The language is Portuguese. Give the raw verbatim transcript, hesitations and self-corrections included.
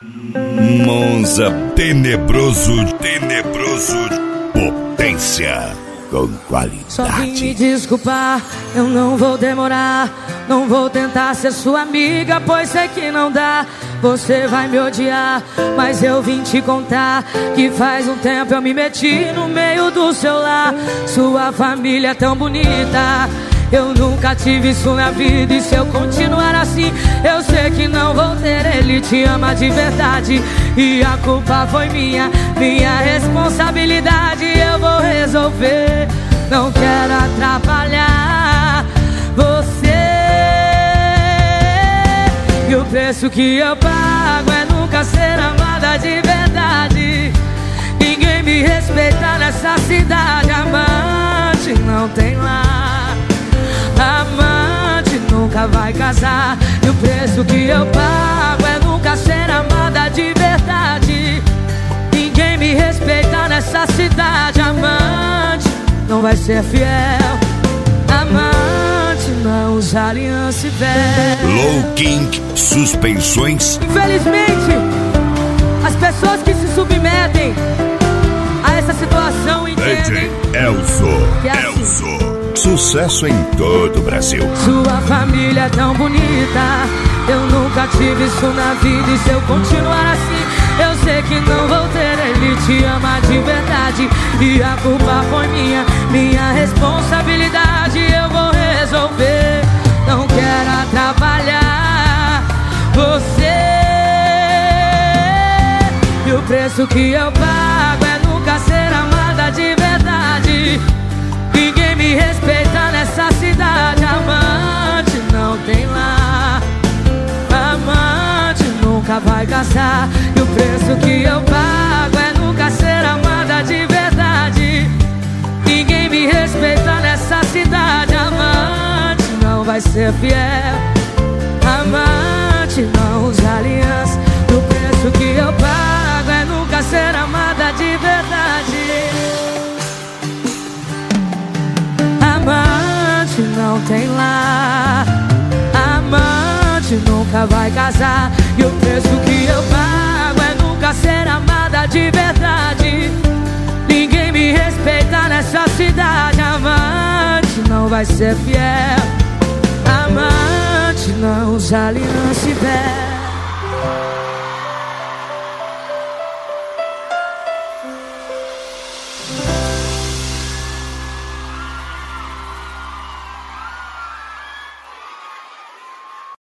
Monza tenebroso, tenebroso, potência com qualidade. Só vim me desculpar, eu não vou demorar. Não vou tentar ser sua amiga, pois sei que não dá. Você vai me odiar, mas eu vim te contar que faz um tempo eu me meti no meio do seu lar. Sua família é tão bonita, eu nunca tive isso na vida. E se eu continuar assim, eu sei que não vou ter. Ele te ama de verdade e a culpa foi minha, minha responsabilidade. Eu vou resolver, não quero atrapalhar você. E o preço que eu pago é nunca ser amada de verdade. Ninguém me respeita nessa cidade. Amante não tem lá, amante nunca vai casar. E o preço que eu pago é nunca ser amada de verdade. Ninguém me respeita nessa cidade. Amante não vai ser fiel. Amante não usa aliança e véu. Low King Suspensões. Infelizmente, as pessoas que se submetem a essa situação entendem Elso, que é assim. Elso. Sucesso em todo o Brasil. Sua família é tão bonita, eu nunca tive isso na vida. E se eu continuar assim, eu sei que não vou ter. Ele te ama de verdade e a culpa foi minha, minha responsabilidade. Eu vou resolver, não quero atrapalhar você. E o preço que eu pago é nunca ser amada de verdade. Ninguém me respeita nessa cidade. Amante não tem lá, amante nunca vai casar. E o preço que eu pago é nunca ser amada de verdade. Ninguém me respeita nessa cidade. Amante não vai ser fiel. Amante não usa aliança. E o preço que eu pago é nunca ser amada de verdade. Amante não tem lar, amante nunca vai casar. E o preço que eu pago é nunca ser amada de verdade. Ninguém me respeita nessa cidade. Amante não vai ser fiel. Amante não usa aliança e véu.